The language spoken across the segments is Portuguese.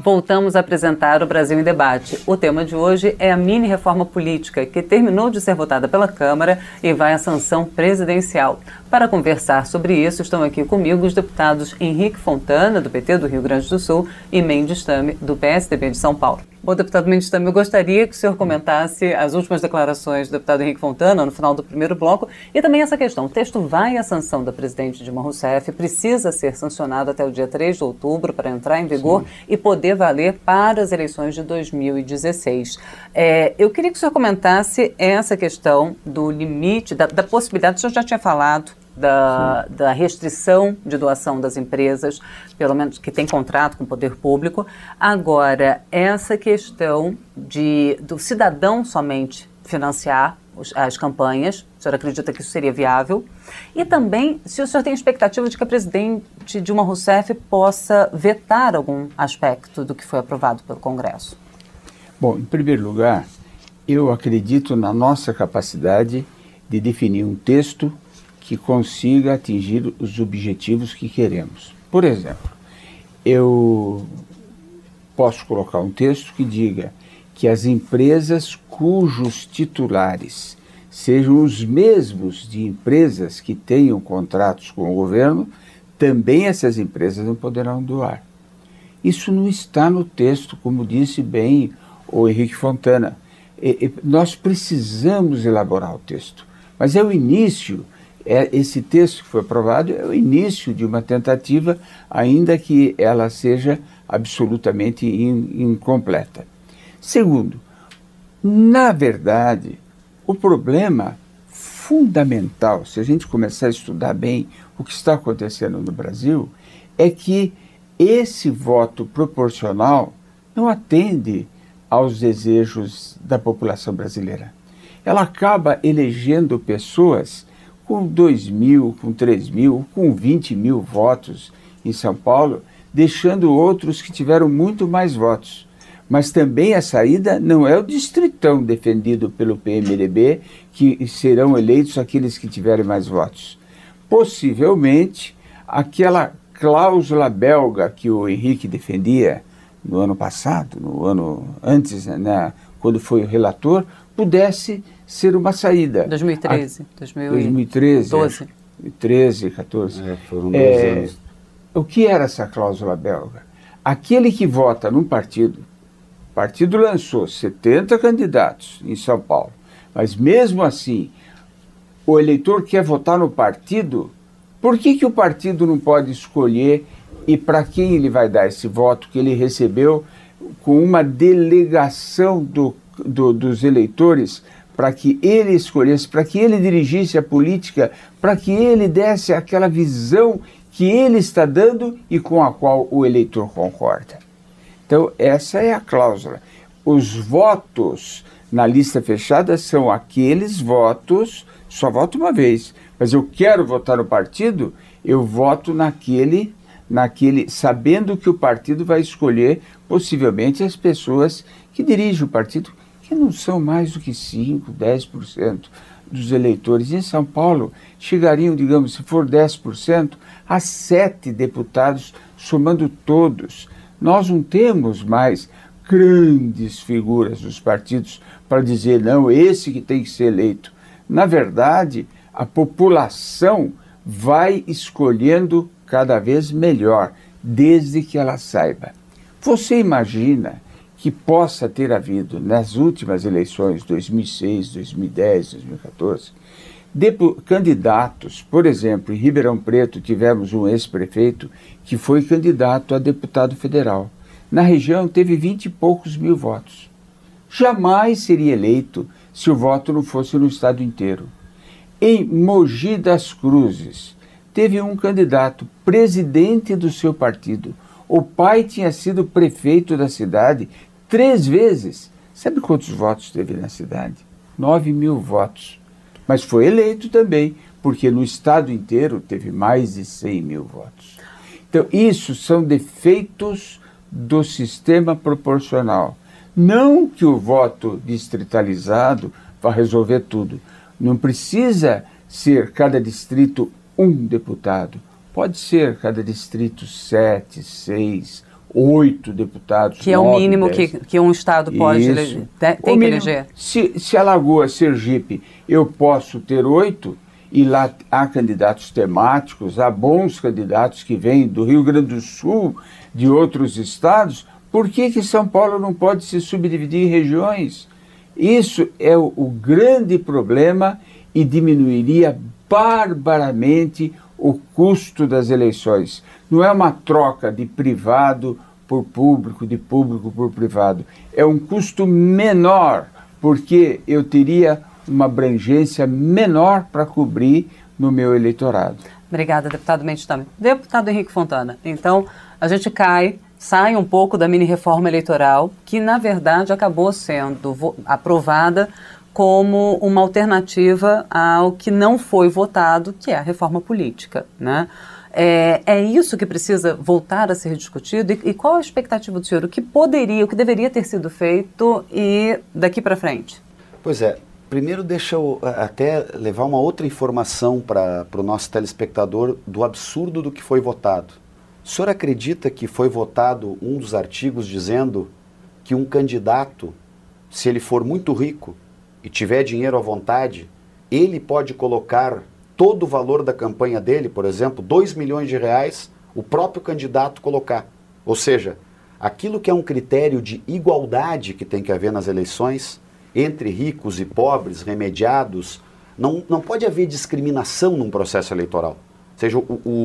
Voltamos a apresentar o Brasil em Debate. O tema de hoje é a mini-reforma política, que terminou de ser votada pela Câmara e vai à sanção presidencial. Para conversar sobre isso, estão aqui comigo os deputados Henrique Fontana, do PT do Rio Grande do Sul, e Mendes Tame, do PSDB de São Paulo. Bom, deputado Mendes Tame, eu gostaria que o senhor comentasse as últimas declarações do deputado Henrique Fontana no final do primeiro bloco e também essa questão. O texto vai à sanção da presidente Dilma Rousseff, precisa ser sancionado até o dia 3 de outubro para entrar em vigor e poder valer para as eleições de 2016. Eu queria que o senhor comentasse essa questão do limite, da possibilidade, o senhor já tinha falado, da restrição de doação das empresas, pelo menos que tem contrato com o poder público. Agora, essa questão do cidadão somente financiar as campanhas, o senhor acredita que isso seria viável? E também, se o senhor tem expectativa de que a presidente Dilma Rousseff possa vetar algum aspecto do que foi aprovado pelo Congresso? Bom, em primeiro lugar, eu acredito na nossa capacidade de definir um texto que consiga atingir os objetivos que queremos. Por exemplo, eu posso colocar um texto que diga que as empresas cujos titulares sejam os mesmos de empresas que tenham contratos com o governo, também essas empresas não poderão doar. Isso não está no texto, como disse bem o Henrique Fontana. Nós precisamos elaborar o texto, mas é o início. Esse texto que foi aprovado é o início de uma tentativa, ainda que ela seja absolutamente incompleta. Segundo, na verdade, o problema fundamental, se a gente começar a estudar bem o que está acontecendo no Brasil, é que esse voto proporcional não atende aos desejos da população brasileira. Ela acaba elegendo pessoas com 2.000, com 3.000, com 20.000 votos em São Paulo, deixando outros que tiveram muito mais votos. Mas também a saída não é o distritão defendido pelo PMDB, que serão eleitos aqueles que tiverem mais votos. Possivelmente, aquela cláusula belga que o Henrique defendia no ano passado, no ano antes, quando foi o relator, pudesse ser uma saída. 2013. 2013. 12. 13, 14. Foram 2 anos. O que era essa cláusula belga? Aquele que vota num partido, o partido lançou 70 candidatos em São Paulo, mas mesmo assim, o eleitor quer votar no partido, por que o partido não pode escolher e para quem ele vai dar esse voto que ele recebeu com uma delegação dos eleitores para que ele escolhesse, para que ele dirigisse a política, para que ele desse aquela visão que ele está dando e com a qual o eleitor concorda. Então, essa é a cláusula. Os votos na lista fechada são aqueles votos, só voto uma vez, mas eu quero votar no partido, eu voto naquele, sabendo que o partido vai escolher possivelmente as pessoas que dirigem o partido, que não são mais do que 5%, 10% dos eleitores. Em São Paulo, chegariam, digamos, se for 10%, a 7 deputados, somando todos. Nós não temos mais grandes figuras dos partidos para dizer, não, esse que tem que ser eleito. Na verdade, a população vai escolhendo cada vez melhor, desde que ela saiba. Você imagina que possa ter havido, nas últimas eleições, 2006, 2010, 2014, candidatos, por exemplo, em Ribeirão Preto tivemos um ex-prefeito que foi candidato a deputado federal. Na região teve 20 e poucos mil votos. Jamais seria eleito se o voto não fosse no estado inteiro. Em Mogi das Cruzes, teve um candidato, presidente do seu partido. O pai tinha sido prefeito da cidade 3 vezes. Sabe quantos votos teve na cidade? 9.000 votos. Mas foi eleito também, porque no estado inteiro teve mais de 100.000 votos. Então, isso são defeitos do sistema proporcional. Não que o voto distritalizado vá resolver tudo. Não precisa ser cada distrito um deputado. Pode ser cada distrito 7, 6, 8 deputados. Que é o mínimo que um Estado pode eleger, tem que eleger. Se Alagoas, Sergipe, eu posso ter 8, e lá há candidatos temáticos, há bons candidatos que vêm do Rio Grande do Sul, de outros estados, por que São Paulo não pode se subdividir em regiões? Isso é o grande problema e diminuiria barbaramente o custo das eleições. Não é uma troca de privado por público, de público por privado. É um custo menor, porque eu teria uma abrangência menor para cobrir no meu eleitorado. Obrigada, deputado Mendes Tame. Deputado Henrique Fontana, então a gente sai um pouco da mini-reforma eleitoral, que na verdade acabou sendo aprovada como uma alternativa ao que não foi votado, que é a reforma política, né? É isso que precisa voltar a ser discutido? E qual a expectativa do senhor? O que deveria ter sido feito e daqui para frente? Pois é. Primeiro, deixa eu até levar uma outra informação para o nosso telespectador do absurdo do que foi votado. O senhor acredita que foi votado um dos artigos dizendo que um candidato, se ele for muito rico e tiver dinheiro à vontade, ele pode colocar todo o valor da campanha dele, por exemplo, 2 milhões de reais, o próprio candidato colocar. Ou seja, aquilo que é um critério de igualdade que tem que haver nas eleições, entre ricos e pobres, remediados, não pode haver discriminação num processo eleitoral. Ou seja,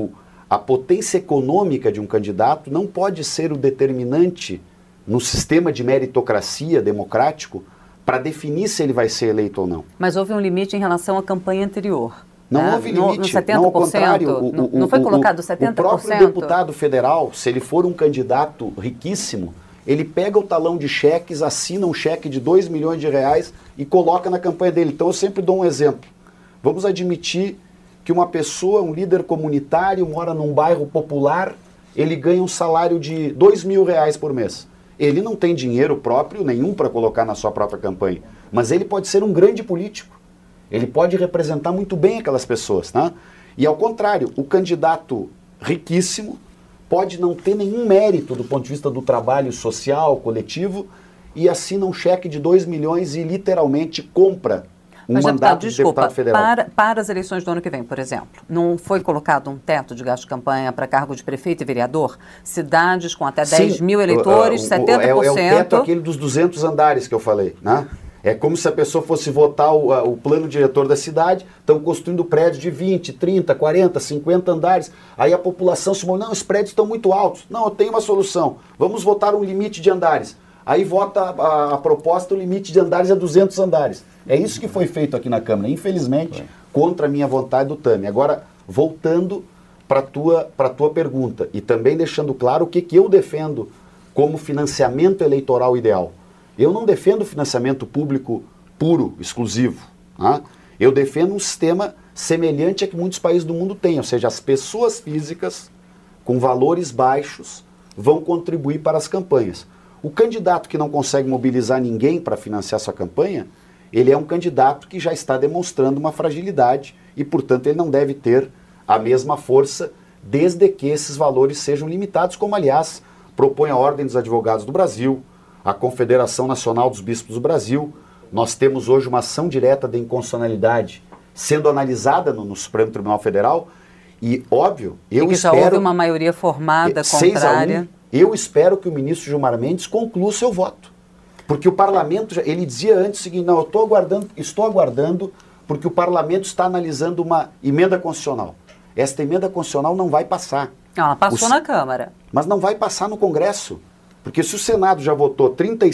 a potência econômica de um candidato não pode ser o determinante no sistema de meritocracia democrático para definir se ele vai ser eleito ou não. Mas houve um limite em relação à campanha anterior. Não houve limite, no 70%, não, ao contrário. Não foi colocado 70%? O próprio deputado federal, se ele for um candidato riquíssimo, ele pega o talão de cheques, assina um cheque de 2 milhões de reais e coloca na campanha dele. Então eu sempre dou um exemplo. Vamos admitir que uma pessoa, um líder comunitário, mora num bairro popular, ele ganha um salário de 2 mil reais por mês. Ele não tem dinheiro próprio nenhum para colocar na sua própria campanha, mas ele pode ser um grande político. Ele pode representar muito bem aquelas pessoas, né? E ao contrário, o candidato riquíssimo pode não ter nenhum mérito do ponto de vista do trabalho social, coletivo, e assina um cheque de 2 milhões e literalmente compra um mandato de deputado federal. Para as eleições do ano que vem, por exemplo, não foi colocado um teto de gasto de campanha para cargo de prefeito e vereador? Cidades com até 10 mil eleitores, 70%... É o teto aquele dos 200 andares que eu falei, né? É como se a pessoa fosse votar o plano diretor da cidade, estão construindo prédios de 20, 30, 40, 50 andares. Aí a população se move, não, os prédios estão muito altos. Não, eu tenho uma solução, vamos votar um limite de andares. Aí vota a proposta, o limite de andares é 200 andares. É isso que foi feito aqui na Câmara, infelizmente, contra a minha vontade do Tame. Agora, voltando para a tua pergunta, e também deixando claro o que eu defendo como financiamento eleitoral ideal. Eu não defendo financiamento público puro, exclusivo. Né? Eu defendo um sistema semelhante a que muitos países do mundo têm, ou seja, as pessoas físicas com valores baixos vão contribuir para as campanhas. O candidato que não consegue mobilizar ninguém para financiar sua campanha, ele é um candidato que já está demonstrando uma fragilidade e, portanto, ele não deve ter a mesma força desde que esses valores sejam limitados, como, aliás, propõe a Ordem dos Advogados do Brasil, a Confederação Nacional dos Bispos do Brasil. Nós temos hoje uma ação direta de inconstitucionalidade sendo analisada no Supremo Tribunal Federal e, óbvio, eu espero... já houve uma maioria formada contrária. 6-1, eu espero que o ministro Gilmar Mendes conclua o seu voto. Porque o parlamento, ele dizia antes o seguinte, não, estou aguardando porque o parlamento está analisando uma emenda constitucional. Esta emenda constitucional não vai passar. Ela passou na Câmara. Mas não vai passar no Congresso. Porque se o Senado já votou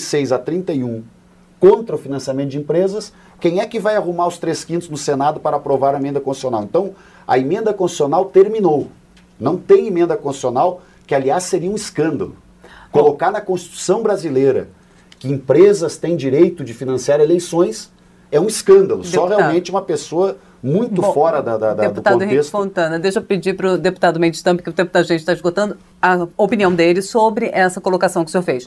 36-31 contra o financiamento de empresas, quem é que vai arrumar os 3/5 no Senado para aprovar a emenda constitucional? Então, a emenda constitucional terminou. Não tem emenda constitucional, que aliás seria um escândalo. Colocar na Constituição brasileira que empresas têm direito de financiar eleições é um escândalo. Deputado. Só realmente uma pessoa muito fora do contexto. Deputado Henrique Fontana, deixa eu pedir para o deputado Mendes Tame, que o tempo da gente está esgotando, a opinião dele sobre essa colocação que o senhor fez.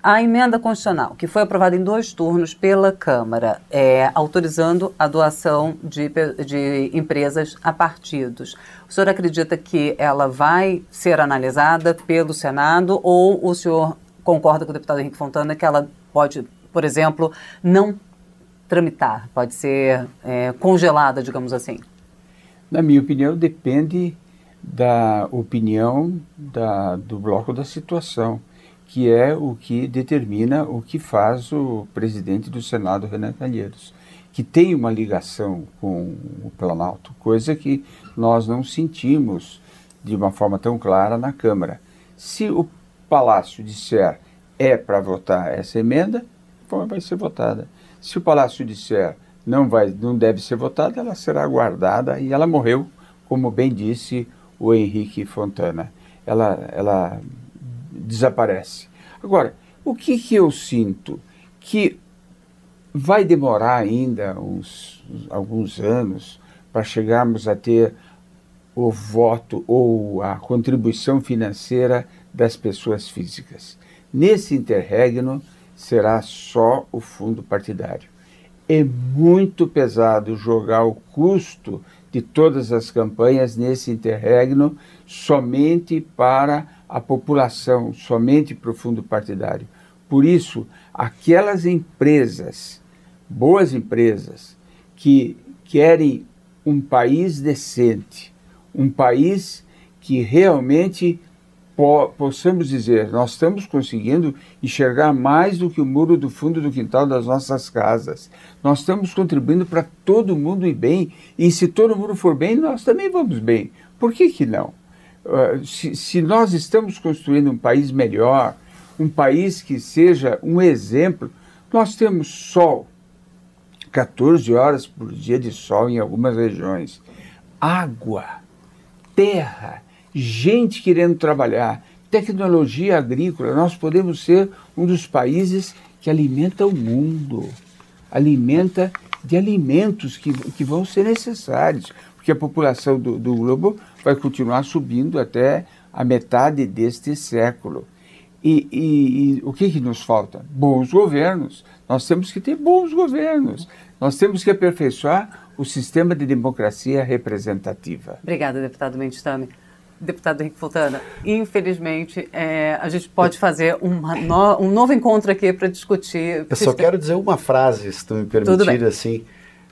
A emenda constitucional, que foi aprovada em 2 turnos pela Câmara, autorizando a doação de empresas a partidos. O senhor acredita que ela vai ser analisada pelo Senado ou o senhor concorda com o deputado Henrique Fontana que ela pode, por exemplo, não tramitar, pode ser congelada, digamos assim? Na minha opinião, depende da opinião do bloco da situação, que é o que determina o que faz o presidente do Senado, Renan Calheiros, que tem uma ligação com o Planalto, coisa que nós não sentimos de uma forma tão clara na Câmara. Se o Palácio disser para votar essa emenda, vai ser votada. Se o Palácio disser não deve ser votada, ela será guardada e ela morreu, como bem disse o Henrique Fontana. Ela desaparece. Agora, o que eu sinto? Que vai demorar ainda alguns anos para chegarmos a ter o voto ou a contribuição financeira das pessoas físicas. Nesse interregno, será só o fundo partidário. É muito pesado jogar o custo de todas as campanhas nesse interregno somente para a população, somente para o fundo partidário. Por isso, aquelas empresas, boas empresas, que querem um país decente, um país que realmente possamos dizer, nós estamos conseguindo enxergar mais do que o muro do fundo do quintal das nossas casas. Nós estamos contribuindo para todo mundo ir bem, e se todo mundo for bem, nós também vamos bem. Por que não? Se nós estamos construindo um país melhor, um país que seja um exemplo, nós temos sol, 14 horas por dia de sol em algumas regiões, água, terra, gente querendo trabalhar, tecnologia agrícola. Nós podemos ser um dos países que alimenta o mundo, alimenta de alimentos que vão ser necessários, porque a população do globo vai continuar subindo até a metade deste século. E o que nos falta? Bons governos. Nós temos que ter bons governos. Nós temos que aperfeiçoar o sistema de democracia representativa. Obrigada, deputado Mendes Tame. Deputado Henrique Fontana, infelizmente, a gente pode fazer um novo encontro aqui para discutir. Eu só quero dizer uma frase, se tu me permitir, assim.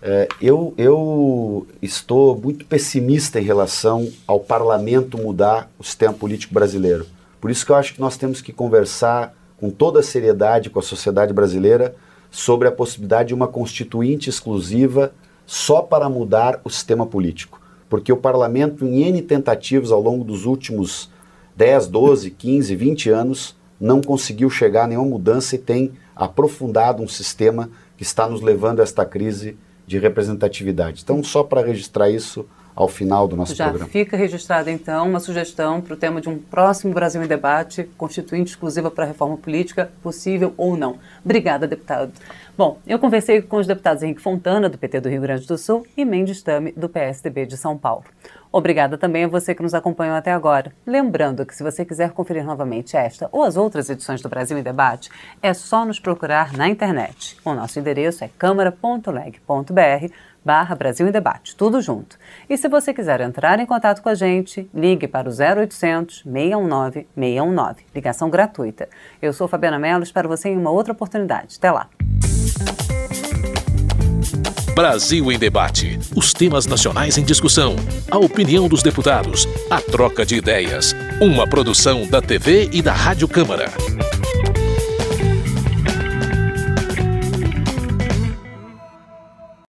Eu estou muito pessimista em relação ao parlamento mudar o sistema político brasileiro. Por isso que eu acho que nós temos que conversar com toda a seriedade com a sociedade brasileira sobre a possibilidade de uma constituinte exclusiva só para mudar o sistema político. Porque o parlamento, em N tentativas ao longo dos últimos 10, 12, 15, 20 anos, não conseguiu chegar a nenhuma mudança e tem aprofundado um sistema que está nos levando a esta crise de representatividade. Então, só para registrar isso ao final do nosso programa. Já fica registrada, então, uma sugestão para o tema de um próximo Brasil em Debate, constituinte exclusiva para a reforma política, possível ou não. Obrigada, deputado. Bom, eu conversei com os deputados Henrique Fontana, do PT do Rio Grande do Sul, e Mendes Tame, do PSDB de São Paulo. Obrigada também a você que nos acompanhou até agora. Lembrando que se você quiser conferir novamente esta ou as outras edições do Brasil em Debate, é só nos procurar na internet. O nosso endereço é câmara.leg.br/Brasil em Debate, tudo junto. E se você quiser entrar em contato com a gente, ligue para o 0800 619 619, ligação gratuita. Eu sou Fabiana Mello, espero você em uma outra oportunidade. Até lá. Brasil em Debate. Os temas nacionais em discussão, a opinião dos deputados, a troca de ideias. Uma produção da TV e da Rádio Câmara.